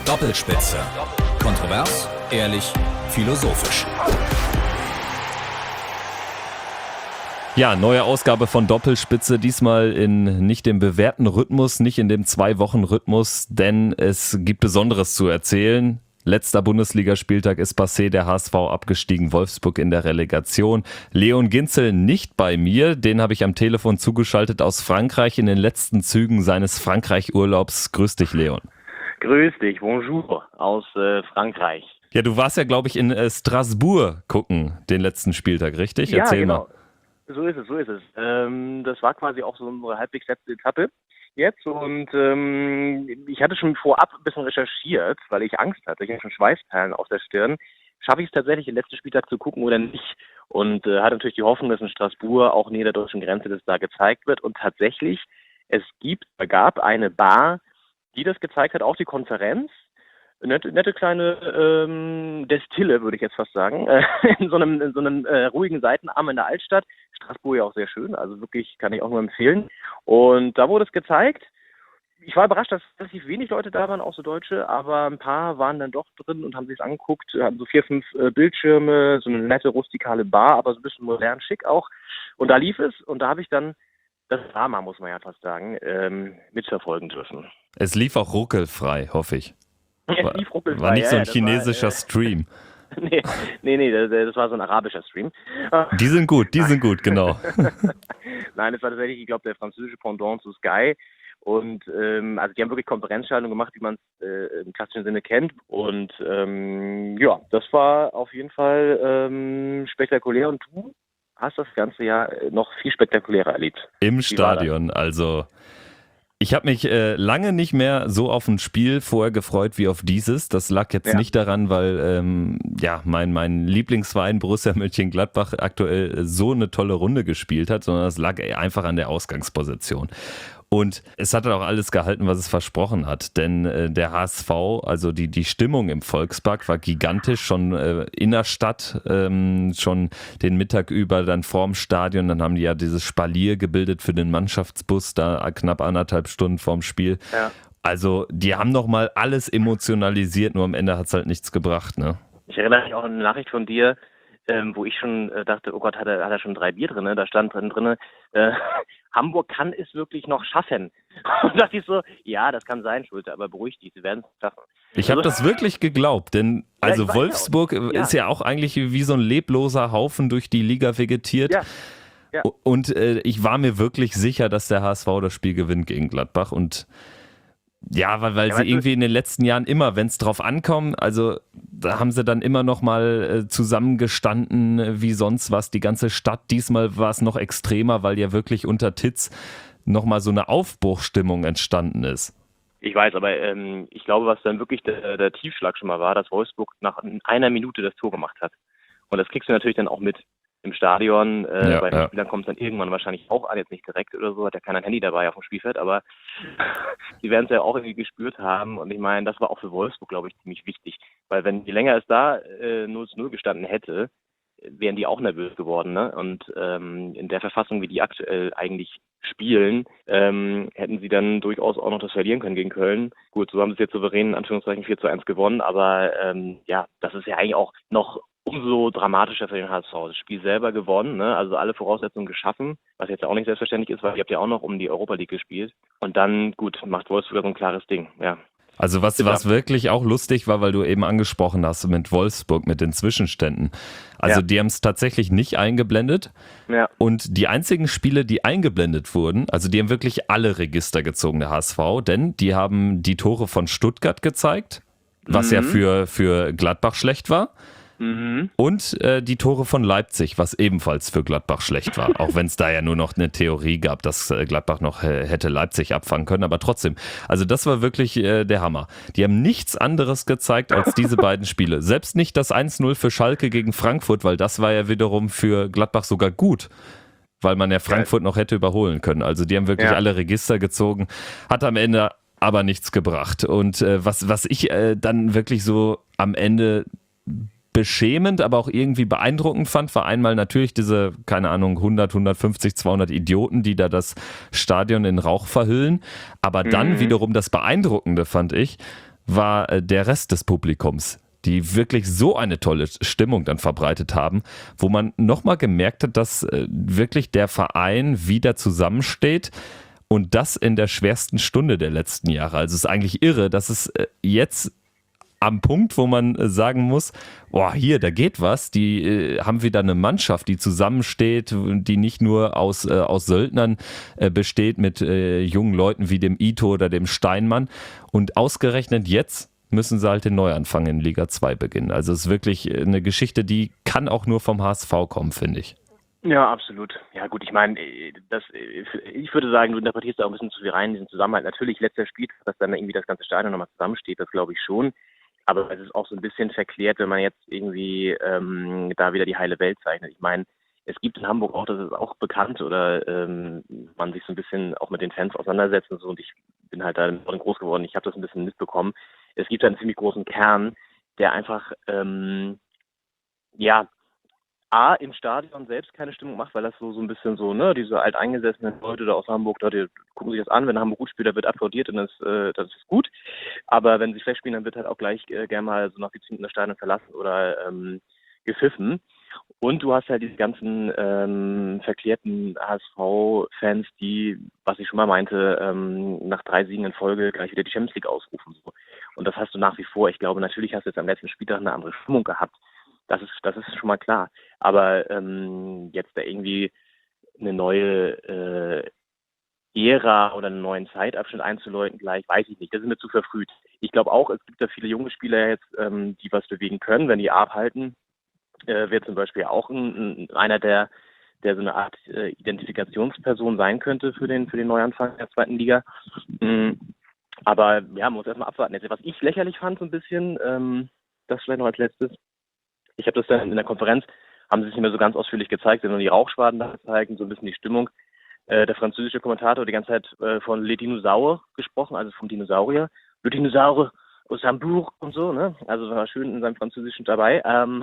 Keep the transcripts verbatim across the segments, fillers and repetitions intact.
Doppelspitze. Kontrovers, ehrlich, philosophisch. Ja, neue Ausgabe von Doppelspitze, diesmal in nicht dem bewährten Rhythmus, nicht in dem Zwei-Wochen-Rhythmus, denn es gibt Besonderes zu erzählen. Letzter Bundesligaspieltag ist passé, der H S V abgestiegen, Wolfsburg in der Relegation. Leon Ginzel nicht bei mir, den habe ich am Telefon zugeschaltet aus Frankreich in den letzten Zügen seines Frankreich-Urlaubs. Grüß dich, Leon. Grüß dich, bonjour aus äh, Frankreich. Ja, du warst ja, glaube ich, in äh, Strasbourg gucken, den letzten Spieltag, richtig? Ja, Erzähl genau. mal. So ist es, so ist es. Ähm, das war quasi auch so unsere halbwegs letzte Etappe jetzt und ähm, ich hatte schon vorab ein bisschen recherchiert, weil ich Angst hatte. Ich hatte schon Schweißperlen auf der Stirn. Schaffe ich es tatsächlich, den letzten Spieltag zu gucken oder nicht? Und äh, hatte natürlich die Hoffnung, dass in Strasbourg auch näher der deutschen Grenze das da gezeigt wird. Und tatsächlich, es gibt, gab eine Bar, die das gezeigt hat, auch die Konferenz. Nette, nette kleine ähm, Destille, würde ich jetzt fast sagen, äh, in so einem, in so einem äh, ruhigen Seitenarm in der Altstadt. Straßburg ja auch sehr schön, also wirklich kann ich auch nur empfehlen. Und da wurde es gezeigt. Ich war überrascht, dass relativ wenig Leute da waren, auch so Deutsche, aber ein paar waren dann doch drin und haben sich es angeguckt, hatten so vier, fünf äh, Bildschirme, so eine nette rustikale Bar, aber so ein bisschen modern, schick auch. Und da lief es und da habe ich dann das Drama, muss man ja fast sagen, ähm, mitverfolgen dürfen. Es lief auch ruckelfrei, hoffe ich. Es lief ruckelfrei. War nicht ja, so ein ja, chinesischer war, äh, Stream. nee, nee, nee, das, das war so ein arabischer Stream. Die sind gut, die sind gut, genau. Nein, das war tatsächlich, ich glaube, der französische Pendant zu Sky. Und ähm, also die haben wirklich Konferenzschaltung gemacht, wie man es äh, im klassischen Sinne kennt. Und ähm, ja, das war auf jeden Fall ähm, spektakulär. Und du hast das ganze Jahr noch viel spektakulärer erlebt. Im Stadion, also... Ich habe mich äh, lange nicht mehr so auf ein Spiel vorher gefreut wie auf dieses. Das lag jetzt ja. nicht daran, weil ähm, ja mein, mein Lieblingsverein Borussia Mönchengladbach aktuell so eine tolle Runde gespielt hat, sondern es lag einfach an der Ausgangsposition. Und es hat auch alles gehalten, was es versprochen hat, denn äh, der H S V, also die, die Stimmung im Volkspark war gigantisch, schon äh, in der Stadt, ähm, schon den Mittag über, dann vorm Stadion, dann haben die ja dieses Spalier gebildet für den Mannschaftsbus, da knapp anderthalb Stunden vorm Spiel. Ja. Also die haben nochmal alles emotionalisiert, nur am Ende hat es halt nichts gebracht, ne? Ich erinnere mich auch an eine Nachricht von dir, ähm, wo ich schon äh, dachte, oh Gott, hat er, hat er schon drei Bier drin, ne? Da stand drin, drin äh, Hamburg kann es wirklich noch schaffen. Und da dachte ich so, ja, das kann sein, Schulte, aber beruhig dich, sie werden es schaffen. Ich habe also, das wirklich geglaubt, denn also ja, Wolfsburg ja. ist ja auch eigentlich wie so ein lebloser Haufen durch die Liga vegetiert. Ja. Ja. Und äh, ich war mir wirklich sicher, dass der H S V das Spiel gewinnt gegen Gladbach und ja, weil, weil ja, sie irgendwie in den letzten Jahren immer, wenn es drauf ankommt, also da haben sie dann immer noch mal äh, zusammengestanden äh, wie sonst was, die ganze Stadt. Diesmal war es noch extremer, weil ja wirklich unter Titz noch mal so eine Aufbruchstimmung entstanden ist. Ich weiß, aber ähm, ich glaube, was dann wirklich der, der Tiefschlag schon mal war, dass Wolfsburg nach einer Minute das Tor gemacht hat. Und das kriegst du natürlich dann auch mit im Stadion. Äh, ja, bei den ja. Spielern kommt es dann irgendwann wahrscheinlich auch an, jetzt nicht direkt oder so, hat ja keiner ein Handy dabei auf dem Spielfeld, aber die werden es ja auch irgendwie gespürt haben. Und ich meine, das war auch für Wolfsburg, glaube ich, ziemlich wichtig. Weil wenn je länger es da äh, null zu null gestanden hätte, wären die auch nervös geworden. Ne? Und ähm, in der Verfassung, wie die aktuell eigentlich spielen, ähm, hätten sie dann durchaus auch noch das verlieren können gegen Köln. Gut, so haben sie es jetzt souverän in Anführungszeichen vier zu eins gewonnen, aber ähm, ja, das ist ja eigentlich auch noch umso dramatischer für den H S V. Das Spiel selber gewonnen, ne? Also alle Voraussetzungen geschaffen, was jetzt auch nicht selbstverständlich ist, weil ihr habt ja auch noch um die Europa League gespielt. Und dann, gut, macht Wolfsburg so ein klares Ding, ja. Also was, was wirklich auch lustig war, weil du eben angesprochen hast mit Wolfsburg, mit den Zwischenständen. Also ja. die haben es tatsächlich nicht eingeblendet. Ja. Und die einzigen Spiele, die eingeblendet wurden, also die haben wirklich alle Register gezogen, der H S V, denn die haben die Tore von Stuttgart gezeigt, was mhm. ja für, für Gladbach schlecht war. Mhm. Und äh, die Tore von Leipzig, was ebenfalls für Gladbach schlecht war. Auch wenn es da ja nur noch eine Theorie gab, dass äh, Gladbach noch äh, hätte Leipzig abfangen können. Aber trotzdem, also das war wirklich äh, der Hammer. Die haben nichts anderes gezeigt als diese beiden Spiele. Selbst nicht das eins null für Schalke gegen Frankfurt, weil das war ja wiederum für Gladbach sogar gut. Weil man ja Frankfurt noch hätte überholen können. Also die haben wirklich ja. alle Register gezogen. Hat am Ende aber nichts gebracht. Und äh, was, was ich äh, dann wirklich so am Ende beschämend, aber auch irgendwie beeindruckend fand, war einmal natürlich diese, keine Ahnung, hundert, hundertfünfzig, zweihundert Idioten, die da das Stadion in Rauch verhüllen. Aber dann mhm. wiederum das Beeindruckende fand ich, war äh, der Rest des Publikums, die wirklich so eine tolle Stimmung dann verbreitet haben, wo man nochmal gemerkt hat, dass äh, wirklich der Verein wieder zusammensteht und das in der schwersten Stunde der letzten Jahre. Also es ist eigentlich irre, dass es äh, jetzt am Punkt, wo man äh, sagen muss, boah, hier, da geht was, die äh, haben wieder eine Mannschaft, die zusammensteht, die nicht nur aus, äh, aus Söldnern äh, besteht mit äh, jungen Leuten wie dem Ito oder dem Steinmann, und ausgerechnet jetzt müssen sie halt den Neuanfang in Liga zwei beginnen. Also es ist wirklich eine Geschichte, die kann auch nur vom H S V kommen, finde ich. Ja, absolut. Ja gut, ich meine, das, ich würde sagen, du interpretierst da auch ein bisschen zu viel rein in diesen Zusammenhalt. Natürlich, letzter Spiel, dass dann irgendwie das ganze Stadion nochmal zusammensteht, das glaube ich schon. Aber es ist auch so ein bisschen verklärt, wenn man jetzt irgendwie ähm, da wieder die heile Welt zeichnet. Ich meine, es gibt in Hamburg auch, das ist auch bekannt, oder ähm, man sich so ein bisschen auch mit den Fans auseinandersetzt und so. Und ich bin halt da groß geworden, ich habe das ein bisschen mitbekommen. Es gibt einen ziemlich großen Kern, der einfach, ähm, ja, A, im Stadion selbst keine Stimmung macht, weil das so so ein bisschen so, ne, diese alteingesessenen Leute da aus Hamburg, da, die gucken sich das an, wenn Hamburg gut spielt, da wird applaudiert und das, äh, das ist gut. Aber wenn sie schlecht spielen, dann wird halt auch gleich äh, gerne mal so nach siebzehn Minuten das Stadion verlassen oder ähm, gepfiffen. Und du hast halt diese ganzen ähm, verklärten H S V-Fans, die, was ich schon mal meinte, ähm, nach drei Siegen in Folge gleich wieder die Champions League ausrufen. So. Und das hast du nach wie vor. Ich glaube, natürlich hast du jetzt am letzten Spieltag eine andere Stimmung gehabt. Das ist, das ist schon mal klar. Aber ähm, jetzt da irgendwie eine neue äh, Ära oder einen neuen Zeitabschnitt einzuläuten gleich, weiß ich nicht. Das ist mir zu verfrüht. Ich glaube auch, es gibt da viele junge Spieler jetzt, ähm, die was bewegen können, wenn die abhalten. Äh, wird zum Beispiel auch ein, ein, einer, der, der so eine Art äh, Identifikationsperson sein könnte für den, für den Neuanfang der zweiten Liga. Mhm. Aber ja, man muss erstmal abwarten. Jetzt, was ich lächerlich fand so ein bisschen, ähm, das vielleicht noch als letztes, ich habe das dann in der Konferenz, haben sie sich nicht mehr so ganz ausführlich gezeigt, sondern die Rauchschwaden da gezeigt und so ein bisschen die Stimmung. Äh, der französische Kommentator die ganze Zeit äh, von Le Dinosaure gesprochen, also vom Dinosaurier. Le Dinosaure aus Hamburg und so, ne? Also war schön in seinem Französischen dabei. Ähm,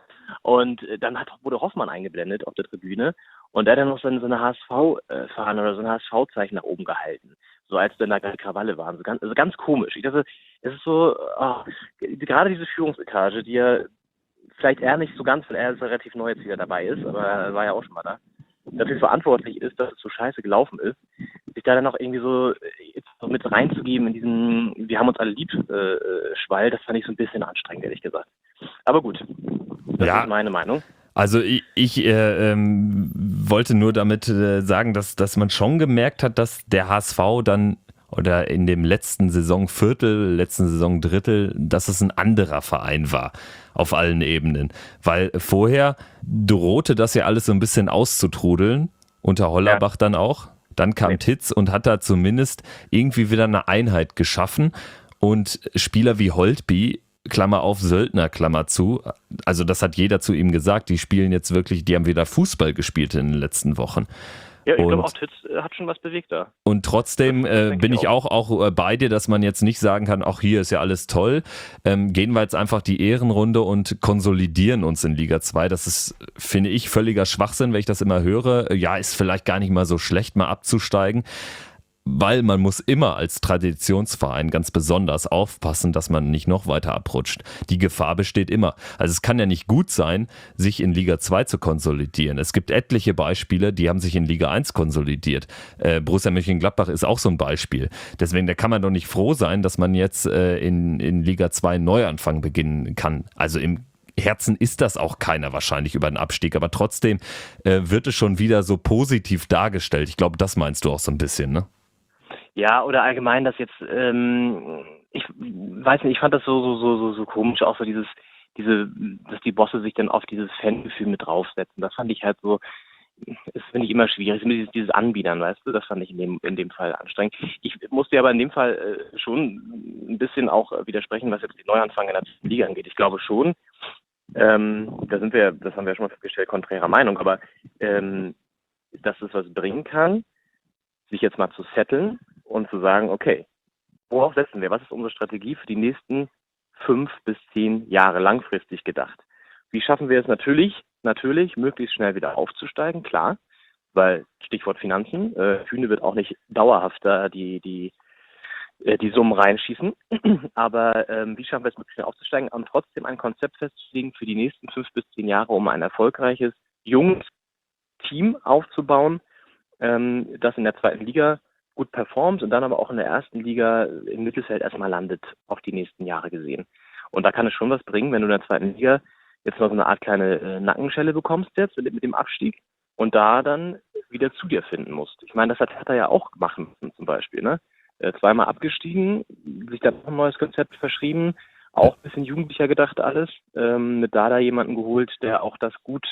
und äh, dann hat, wurde Hoffmann eingeblendet auf der Tribüne und der hat dann noch so eine, so eine H S V-Fahne oder so ein H S V-Zeichen nach oben gehalten. So als dann da gerade Krawalle waren. So ganz, also ganz komisch. Ich dachte, es ist so, oh, gerade diese Führungsetage, die ja vielleicht er nicht so ganz, weil er ist ja relativ neu jetzt wieder dabei ist, aber er war ja auch schon mal da, dafür verantwortlich ist, dass es so scheiße gelaufen ist, sich da dann noch irgendwie so, jetzt so mit reinzugeben in diesen, wir haben uns alle lieb, äh, Schwall, das fand ich so ein bisschen anstrengend, ehrlich gesagt. Aber gut, das ja. ist meine Meinung. Also ich, ich äh, ähm, wollte nur damit äh, sagen, dass, dass man schon gemerkt hat, dass der H S V dann oder in dem letzten Saisonviertel, letzten Saisondrittel, dass es ein anderer Verein war auf allen Ebenen. Weil vorher drohte das ja alles so ein bisschen auszutrudeln, unter Hollerbach ja. dann auch. Dann kam nee. Titz und hat da zumindest irgendwie wieder eine Einheit geschaffen. Und Spieler wie Holtby, Klammer auf, Söldner, Klammer zu, also das hat jeder zu ihm gesagt, die spielen jetzt wirklich, die haben wieder Fußball gespielt in den letzten Wochen. Ja, ich glaube auch, Titz hat schon was bewegt da. Und trotzdem äh, bin ich auch, auch, auch bei dir, dass man jetzt nicht sagen kann, auch hier ist ja alles toll. Ähm, gehen wir jetzt einfach die Ehrenrunde und konsolidieren uns in Liga zwei. Das ist, finde ich, völliger Schwachsinn, wenn ich das immer höre. Ja, ist vielleicht gar nicht mal so schlecht, mal abzusteigen. Weil man muss immer als Traditionsverein ganz besonders aufpassen, dass man nicht noch weiter abrutscht. Die Gefahr besteht immer. Also es kann ja nicht gut sein, sich in Liga zwei zu konsolidieren. Es gibt etliche Beispiele, die haben sich in Liga eins konsolidiert. Äh, Borussia Mönchengladbach ist auch so ein Beispiel. Deswegen, da kann man doch nicht froh sein, dass man jetzt äh, in, in Liga zwei einen Neuanfang beginnen kann. Also im Herzen ist das auch keiner wahrscheinlich über den Abstieg, aber trotzdem äh, wird es schon wieder so positiv dargestellt. Ich glaube, das meinst du auch so ein bisschen, ne? Ja, oder allgemein, dass jetzt, ähm, ich weiß nicht, ich fand das so, so, so, so, so komisch, auch so dieses, diese, dass die Bosse sich dann auf dieses Fangefühl mit draufsetzen. Das fand ich halt so, das finde ich immer schwierig, dieses, dieses Anbiedern, weißt du, das fand ich in dem, in dem Fall anstrengend. Ich musste aber in dem Fall äh, schon ein bisschen auch widersprechen, was jetzt die Neuanfang in der zweiten Liga angeht. Ich glaube schon, ähm, da sind wir, das haben wir schon mal festgestellt, konträrer Meinung, aber ähm, dass es was bringen kann, sich jetzt mal zu setteln und zu sagen, okay, worauf setzen wir? Was ist unsere Strategie für die nächsten fünf bis zehn Jahre langfristig gedacht? Wie schaffen wir es natürlich, natürlich möglichst schnell wieder aufzusteigen? Klar, weil Stichwort Finanzen, äh, Hühne wird auch nicht dauerhafter die die äh, die Summen reinschießen. Aber ähm, wie schaffen wir es, möglichst schnell aufzusteigen und trotzdem ein Konzept festzulegen für die nächsten fünf bis zehn Jahre, um ein erfolgreiches, junges Team aufzubauen, ähm, das in der zweiten Liga gut performt und dann aber auch in der ersten Liga im Mittelfeld erstmal landet, auf die nächsten Jahre gesehen. Und da kann es schon was bringen, wenn du in der zweiten Liga jetzt noch so eine Art kleine äh, Nackenschelle bekommst jetzt mit, mit dem Abstieg und da dann wieder zu dir finden musst. Ich meine, das hat Hertha ja auch machen müssen zum Beispiel, ne? Äh, zweimal abgestiegen, sich dann noch ein neues Konzept verschrieben, auch ein bisschen jugendlicher gedacht alles, ähm, mit Dada jemanden geholt, der auch das gut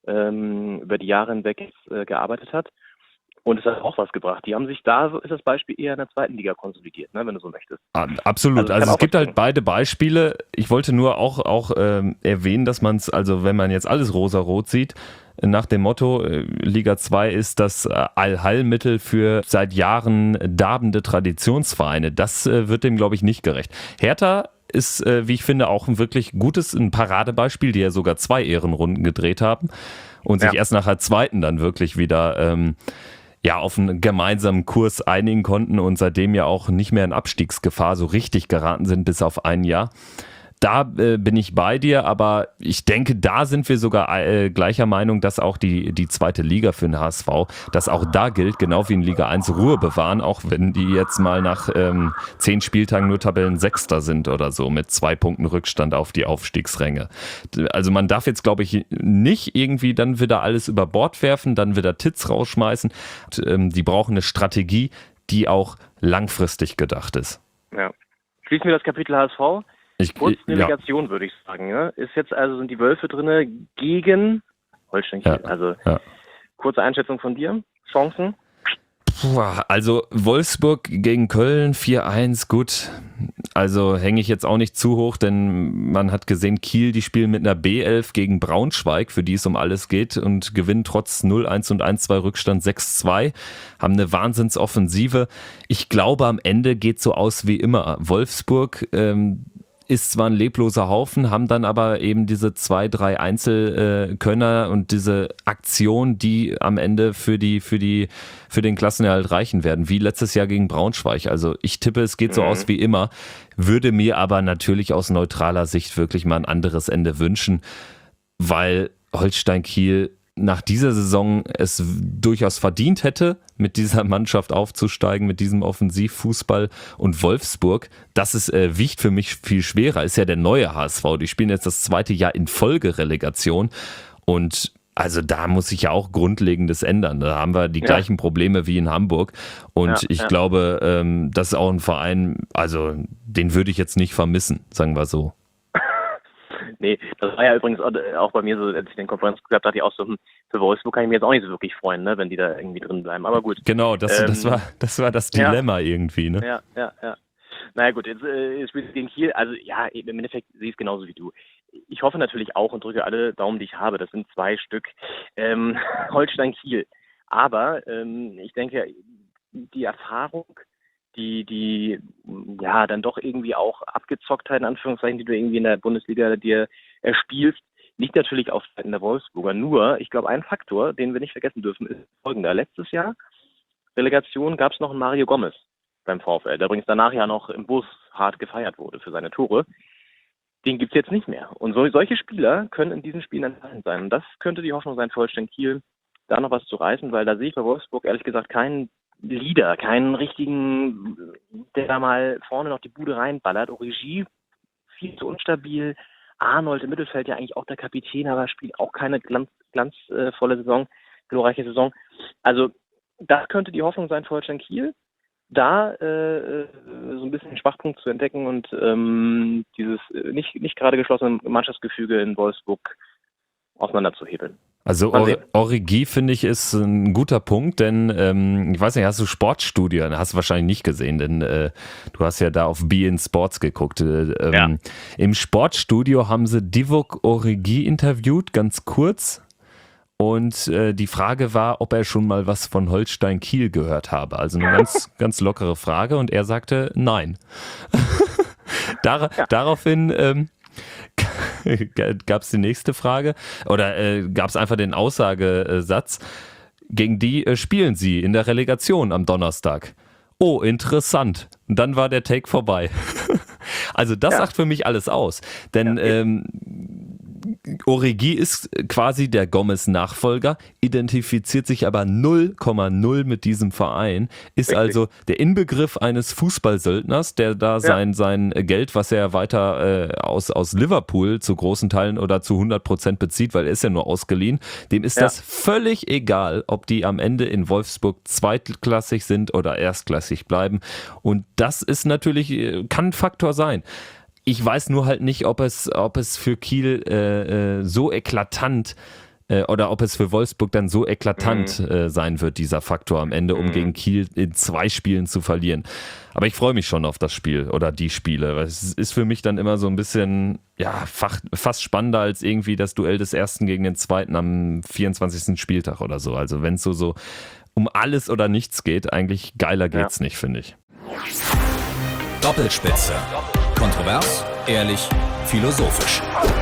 ähm, über die Jahre hinweg jetzt, äh, gearbeitet hat. Und es hat auch was gebracht. Die haben sich da, ist das Beispiel eher in der zweiten Liga konsolidiert, ne, wenn du so möchtest. Absolut. Also, also es gibt halt beide Beispiele. Ich wollte nur auch, auch ähm, erwähnen, dass man es, also wenn man jetzt alles rosa-rot sieht, nach dem Motto, äh, Liga zwei ist das äh, Allheilmittel für seit Jahren darbende Traditionsvereine. Das äh, wird dem, glaube ich, nicht gerecht. Hertha ist, äh, wie ich finde, auch ein wirklich gutes, ein Paradebeispiel, die ja sogar zwei Ehrenrunden gedreht haben und sich ja. erst nach der zweiten dann wirklich wieder ähm, ja, auf einen gemeinsamen Kurs einigen konnten und seitdem ja auch nicht mehr in Abstiegsgefahr so richtig geraten sind, bis auf ein Jahr. Da äh, bin ich bei dir, aber ich denke, da sind wir sogar äh, gleicher Meinung, dass auch die, die zweite Liga für den H S V, dass auch da gilt, genau wie in Liga eins, Ruhe bewahren, auch wenn die jetzt mal nach ähm, zehn Spieltagen nur Tabellensechster sind oder so, mit zwei Punkten Rückstand auf die Aufstiegsränge. Also man darf jetzt, glaube ich, nicht irgendwie dann wieder alles über Bord werfen, dann wieder Titz rausschmeißen. Und, ähm, die brauchen eine Strategie, die auch langfristig gedacht ist. Ja. Schließen wir das Kapitel H S V. Ich, Kurz Relegation, ja. würde ich sagen. Ja? Ist jetzt also, sind die Wölfe drinne gegen Holstein Kiel. Ja, also, ja. Kurze Einschätzung von dir. Chancen? Puh, also Wolfsburg gegen Köln vier eins, gut. Also hänge ich jetzt auch nicht zu hoch, denn man hat gesehen, Kiel, die spielen mit einer B elf gegen Braunschweig, für die es um alles geht und gewinnen trotz null eins und eins zwei Rückstand sechs zwei, haben eine Wahnsinnsoffensive. Ich glaube, am Ende geht es so aus wie immer. Wolfsburg ähm, ist zwar ein lebloser Haufen, haben dann aber eben diese zwei, drei Einzelkönner und diese Aktion, die am Ende für die, für die, für den Klassenerhalt reichen werden, wie letztes Jahr gegen Braunschweig. Also ich tippe, es geht so mhm. aus wie immer, würde mir aber natürlich aus neutraler Sicht wirklich mal ein anderes Ende wünschen, weil Holstein Kiel nach dieser Saison es durchaus verdient hätte, mit dieser Mannschaft aufzusteigen, mit diesem Offensivfußball, und Wolfsburg, das ist, äh, wiegt für mich viel schwerer, ist ja der neue H S V, die spielen jetzt das zweite Jahr in Folge Relegation und also da muss sich ja auch Grundlegendes ändern, da haben wir die ja. gleichen Probleme wie in Hamburg und ja, ich ja. glaube, ähm, das ist auch ein Verein, also den würde ich jetzt nicht vermissen, sagen wir so. Nee, das war ja übrigens auch bei mir so, als ich den Konferenz gehabt hatte, ich auch so, für Wolfsburg kann ich mir jetzt auch nicht so wirklich freuen, ne, wenn die da irgendwie drin bleiben, aber gut. Genau, das, ähm, das, war, das war das Dilemma ja, irgendwie, ne? Ja, ja, ja. Naja gut, jetzt äh, spielt es gegen Kiel, also ja, im Endeffekt sehe ich es genauso wie du. Ich hoffe natürlich auch und drücke alle Daumen, die ich habe, das sind zwei Stück, ähm, Holstein-Kiel. Aber ähm, ich denke, die Erfahrung, die, die, ja, dann doch irgendwie auch Abgezocktheit, in Anführungszeichen, die du irgendwie in der Bundesliga dir erspielst, liegt natürlich auf Seiten der Wolfsburger. Nur, ich glaube, ein Faktor, den wir nicht vergessen dürfen, ist folgender. Letztes Jahr, Relegation, gab es noch einen Mario Gomez beim VfL, der übrigens danach ja noch im Bus hart gefeiert wurde für seine Tore. Den gibt's jetzt nicht mehr. Und so, solche Spieler können in diesen Spielen entscheidend sein. Und das könnte die Hoffnung sein für Holstein Kiel, da noch was zu reißen, weil da sehe ich bei Wolfsburg ehrlich gesagt keinen Leader, keinen richtigen, der da mal vorne noch die Bude reinballert. Origi, viel zu unstabil. Arnold im Mittelfeld ja eigentlich auch der Kapitän, aber spielt auch keine glanz, glanzvolle Saison, glorreiche Saison. Also das könnte die Hoffnung sein für Holstein Kiel, da äh, so ein bisschen den Schwachpunkt zu entdecken und ähm, dieses nicht, nicht gerade geschlossene Mannschaftsgefüge in Wolfsburg auseinanderzuhebeln. Also Or- Origi, finde ich, ist ein guter Punkt, denn ähm, ich weiß nicht, hast du Sportstudio, hast du wahrscheinlich nicht gesehen, denn äh, du hast ja da auf Be In Sports geguckt. Äh, ähm, ja. Im Sportstudio haben sie Divock Origi interviewt, ganz kurz, und äh, die Frage war, ob er schon mal was von Holstein Kiel gehört habe. Also eine ganz, ganz lockere Frage und er sagte nein. Dar- ja. Daraufhin ähm, gab es die nächste Frage oder äh, gab es einfach den Aussagesatz, gegen die äh, spielen sie in der Relegation am Donnerstag. oh, interessant. Und dann war der Take vorbei. Also das ja. sagt für mich alles aus. Denn ja, ähm, Origi ist quasi der Gomez-Nachfolger, identifiziert sich aber null Komma null mit diesem Verein, ist Richtig. also der Inbegriff eines Fußballsöldners, der da ja. sein, sein Geld, was er weiter äh, aus, aus Liverpool zu großen Teilen oder zu hundert Prozent bezieht, weil er ist ja nur ausgeliehen, dem ist ja. das völlig egal, ob die am Ende in Wolfsburg zweitklassig sind oder erstklassig bleiben. Und das ist natürlich, kann ein Faktor sein. Ich weiß nur halt nicht, ob es, ob es für Kiel äh, äh, so eklatant äh, oder ob es für Wolfsburg dann so eklatant mhm. äh, sein wird, dieser Faktor am Ende, um mhm. gegen Kiel in zwei Spielen zu verlieren. Aber ich freue mich schon auf das Spiel oder die Spiele. Es ist für mich dann immer so ein bisschen, ja, fach, fast spannender als irgendwie das Duell des Ersten gegen den Zweiten am vierundzwanzigsten Spieltag oder so. Also wenn es so, so um alles oder nichts geht, eigentlich geiler geht's ja. nicht, finde ich. Doppelspitze. Kontrovers, ehrlich, philosophisch.